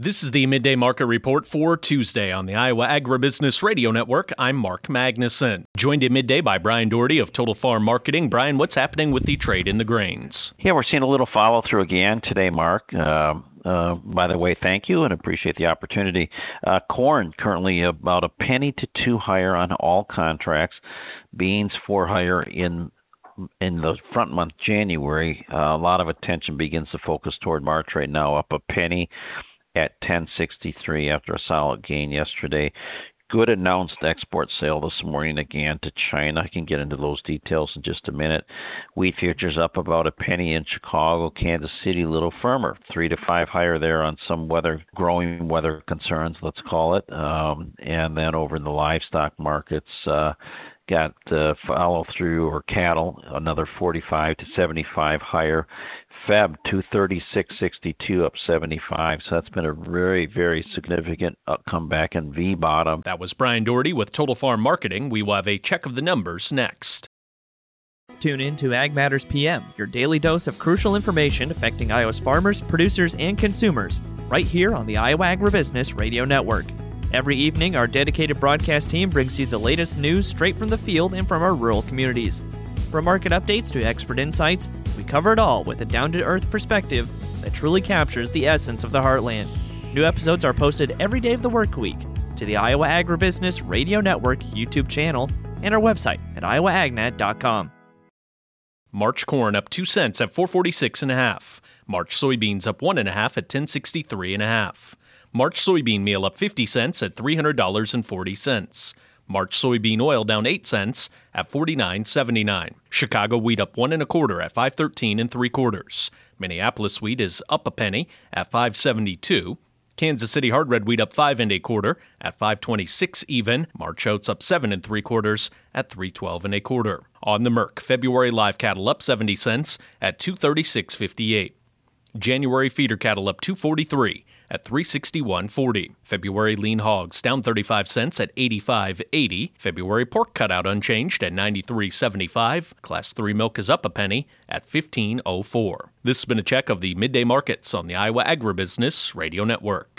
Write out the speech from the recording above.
This is the Midday Market Report for Tuesday on the Iowa Agribusiness Radio Network. I'm Mark Magnuson. Joined at midday by Brian Doherty of Total Farm Marketing. Brian, what's happening with the trade in the grains? Yeah, we're seeing a little follow-through again today, Mark. By the way, thank you and appreciate the opportunity. Corn currently about a penny to two higher on all contracts. Beans 4 higher in the front month, January. A lot of attention begins to focus toward March right now, up a penny at 10.63 after a solid gain yesterday. Good announced export sale this morning again to China. I can get into those details in just a minute. Wheat futures up about a penny in Chicago. Kansas City a little firmer, 3 to 5 higher there on some growing weather concerns, let's call it. And then over in the livestock markets, got follow through or cattle, another 45 to 75 higher. Feb 236.62 up 75. So that's been a very, very significant comeback in V bottom. That was Brian Doherty with Total Farm Marketing. We will have a check of the numbers next. Tune in to Ag Matters PM, your daily dose of crucial information affecting Iowa's farmers, producers, and consumers, right here on the Iowa Agribusiness Radio Network. Every evening, our dedicated broadcast team brings you the latest news straight from the field and from our rural communities. From market updates to expert insights, we cover it all with a down-to-earth perspective that truly captures the essence of the heartland. New episodes are posted every day of the work week to the Iowa Agribusiness Radio Network YouTube channel and our website at iowaagnet.com. March corn up 2 cents at 446.5. March soybeans up 1.5 at 1063.5. March soybean meal up 50 cents at $300.40. March soybean oil down 8 cents at $49.79. Chicago wheat up 1 1/4 at $5.13 3/4. Minneapolis wheat is up a penny at $5.72. Kansas City hard red wheat up 5 1/4 at $5.26 even. March oats up 7 3/4 at $3.12 1/4. On the Merc, February live cattle up 70 cents at $236.58. January feeder cattle up 243 at $361.40. February lean hogs down 35 cents at $85.80. February pork cutout unchanged at $93.75. Class 3 milk is up a penny at $15.04. This has been a check of the midday markets on the Iowa Agribusiness Radio Network.